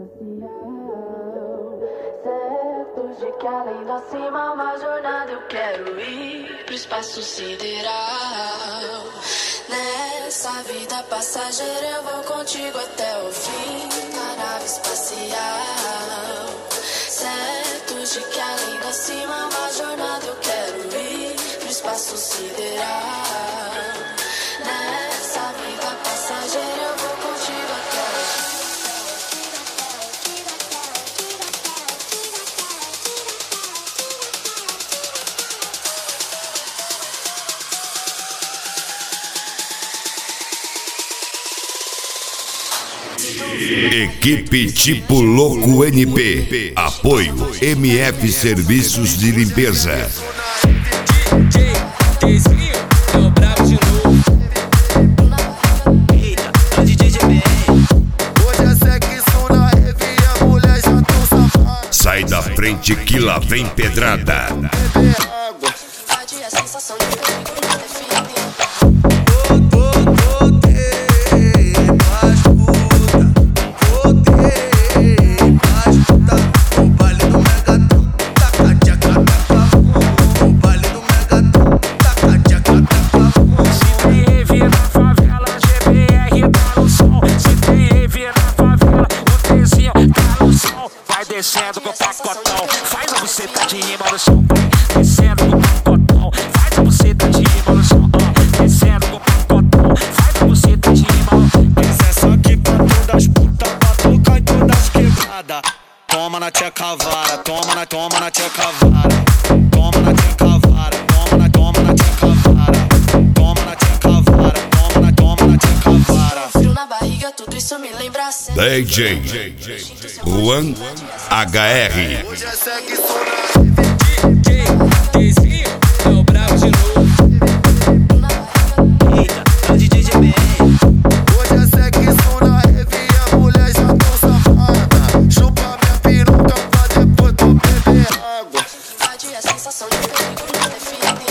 espacial. Certos de que além da cima uma jornada eu quero ir pro espaço sideral. Nessa vida passageira eu vou contigo até o fim da nave espacial. Certos de que além da cima uma jornada eu quero ir pro espaço sideral. Nessa vida passageira eu vou contigo até o fim. Equipe Tipo Louco NP. Apoio MF Serviços de Limpeza. Sai da frente que lá vem pedrada. Descendo com o pacotão, faz a buceta de rima no chão. Descendo com o pacotão, faz a buceta de rima no chão. Descendo com o pacotão, faz a buceta de rima. Essa é só aqui pra todas as putas, pra tocar em todas as quebradas. Toma na tia cavara, toma na tia cavara. Toma na tia cavara, toma na tia cavara. Toma na tia cavara, toma na tia cavara. Frio na barriga, tudo isso me lembra a cena. DJ Juan HR. Hoje é sexo na Dezinho, é o bravo de novo. Eita, é o DJ GBR. Hoje é sexo na rave e a mulher já tão safada. Chupa minha piroca pra depois tu beber água. Invade a sensação de perigo não define.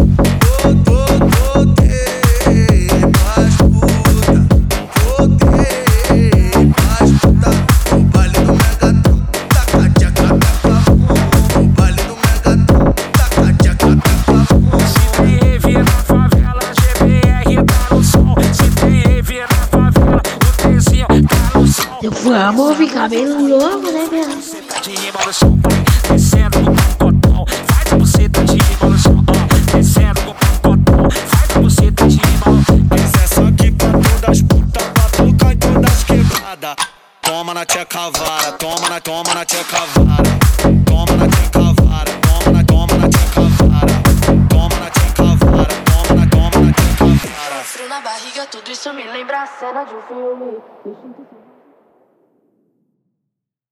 Vamos ficar bem louco, né, meu? De rima no chão, descendo com o pacotão, faz a buceta de rima no chão. Descendo com o pacotão, faz a buceta de rima. Essa é só aqui pra todas as putas, pra tocar em todas as quebradas. Toma na tia cavara, toma na tia cavara. Toma na tia cavara, toma na tia cavara. Toma na tia cavara, toma na tia cavara. Frio na barriga, tudo isso me lembra a cena de um filme.